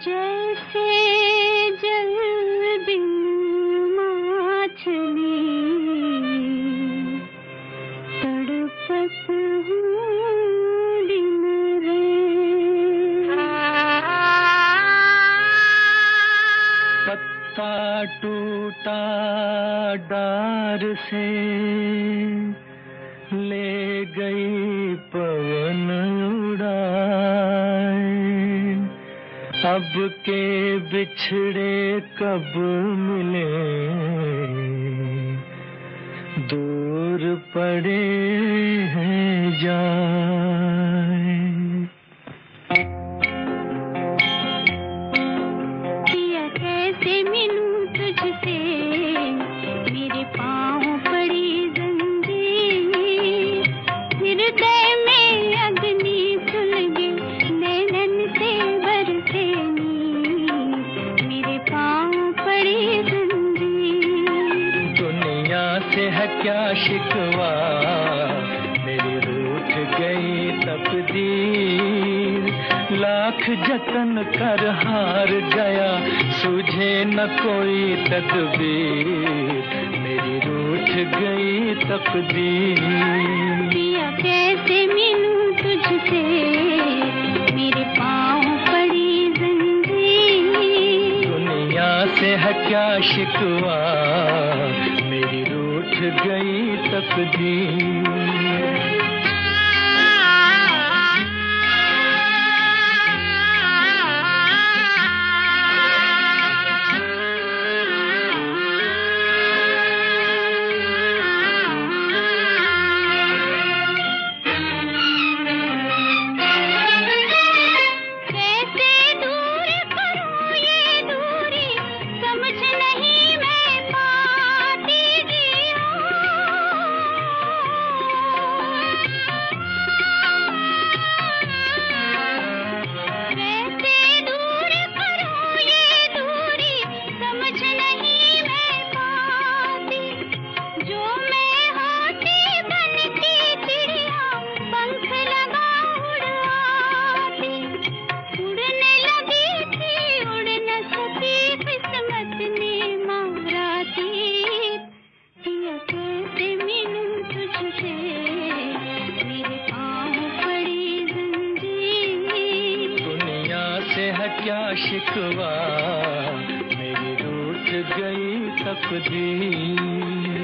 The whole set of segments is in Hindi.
जैसे जल बिन माछली तड़पत हूँ दिन रे। पत्ता टूटा डार से ले गई पवन उड़ाए, अब के बिछड़े कब मिले दूर पड़े हैं जाए। पिया कैसे मिलूं तुझसे मेरे पाँव पड़ी जंजीर, हृदय में अग्नि सुलगे नैनन से बरसे नीर, मेरे पाँव पड़ी जंजीर। दुनिया से है क्या शिकवा, मेरी रूठ गई तकदीर, लाख जतन कर हार गया सूझे न कोई तदबीर, मेरी रूठ गई तकदीर। पिया कैसे मिलूं तुझसे मेरे पाँव पड़ी जंजीर, दुनिया से है क्या शिकवा, मेरी रूठ गई तकदीर। क्या शिकवा, मेरी रूठ गई तकदीर।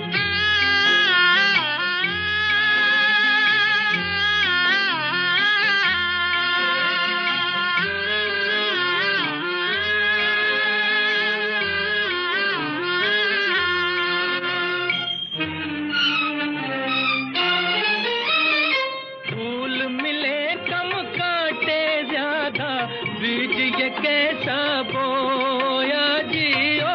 फूल मिले कम काटे ज्यादा, बीज ये कैसा बोया जियो।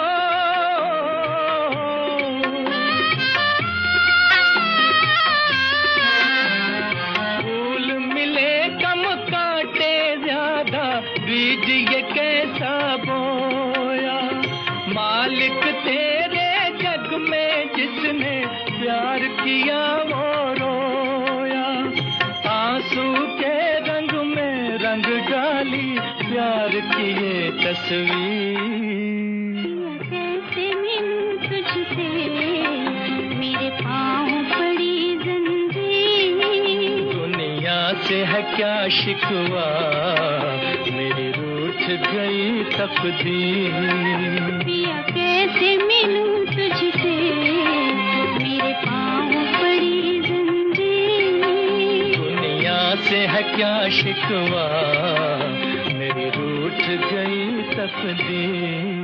फूल मिले कम काटे ज्यादा, बीज ये कैसा बोया। मालिक तेरे जग में जिसने प्यार किया वो रोया, आंसू के रंग में रंग डाली प्यार की ये तस्वीर। कैसे मिलूं तुझसे मेरे पाँव पड़ी जंजीर, दुनिया से है क्या शिकवा, मेरी रूठ गई तकदीर। पिया कैसे मिलूं तुझसे मेरे पाँव पड़ी जंजीर, दुनिया से है क्या शिकवा, मेरी रूठ गई तकदीर।